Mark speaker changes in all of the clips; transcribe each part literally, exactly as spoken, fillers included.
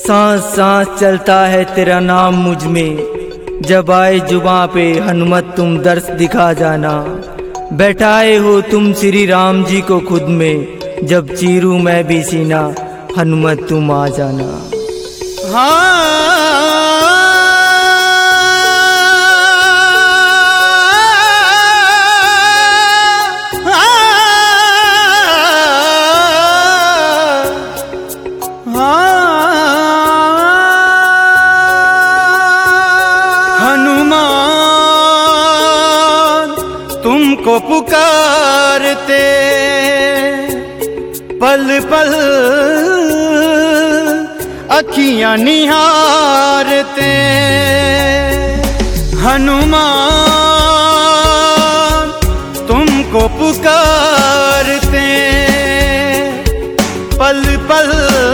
Speaker 1: सांस सांस चलता है तेरा नाम मुझ में। जब आए जुबां पे हनुमत तुम दर्श दिखा जाना। बैठाए हो तुम श्री राम जी को खुद में। जब चीरू मैं भी सीना हनुमत तुम आ जाना।
Speaker 2: हाँ तुमको पुकारते पल पल अखियां निहारते। हनुमान तुमको पुकारते पल पल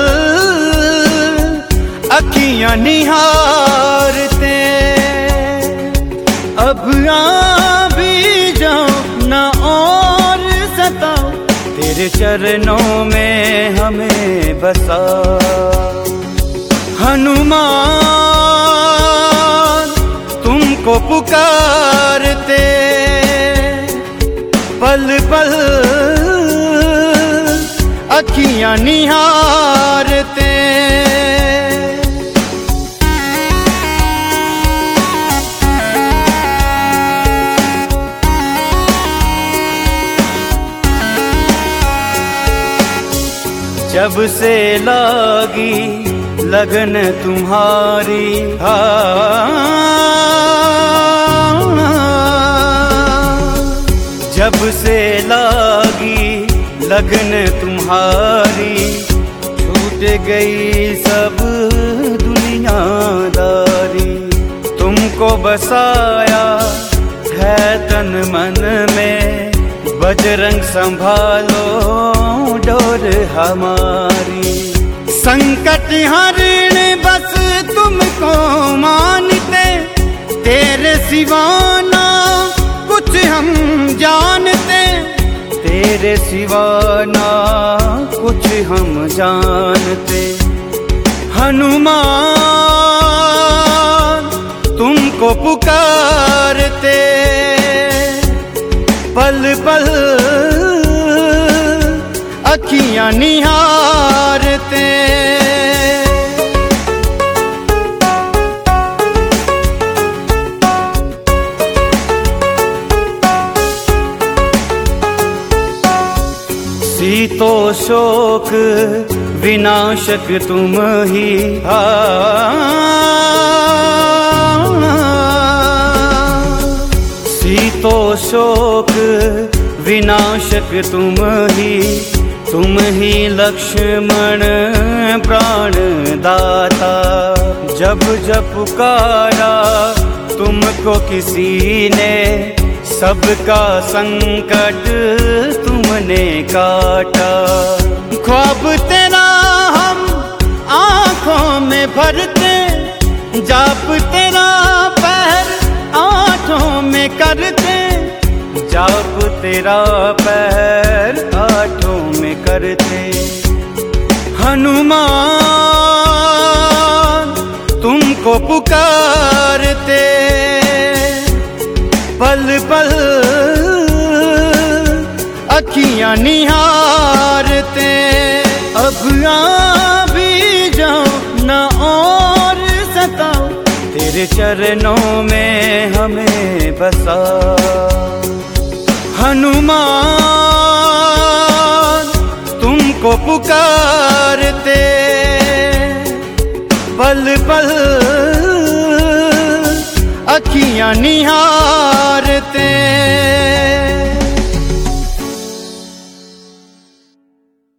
Speaker 2: अखियां निहारते। अब आ भी जाओ ना और सताओ, तेरे चरणों में हमें बसा। हनुमान तुमको पुकारते पल पल अखियां निहारते। जब से लागी लगन तुम्हारी, जब से लागी लगन तुम्हारी, छूट गई सब दुनियादारी। तुमको बसाया है तन मन में, बजरंग संभालो डोर हमारी। संकट हरने बस तुमको मानते, तेरे सिवा ना कुछ हम जानते। तेरे सिवा ना कुछ हम जानते। हनुमान तुमको पुकारते पल पल अखियां निहारते। शीतो शोक विनाशक तुम ही, शीतो शोक विनाशक तुम ही। तुम ही लक्ष्मण प्राण दाता, जब जब पुकारा तुमको किसी ने, सबका संकट तुमने काटा। ख्वाब तेरा हम आँखों में भरते, जाप तेरा पैर आँखों में करते। जाप तेरा पैर आठों में करते। हनुमान तुमको पुकारते पल पल अखियां निहारते। अब आ भी जाओ ना और सताओ, तेरे चरणों में हमें बसा। हनुमान तुमको पुकारते पल पल अखियां निहारते।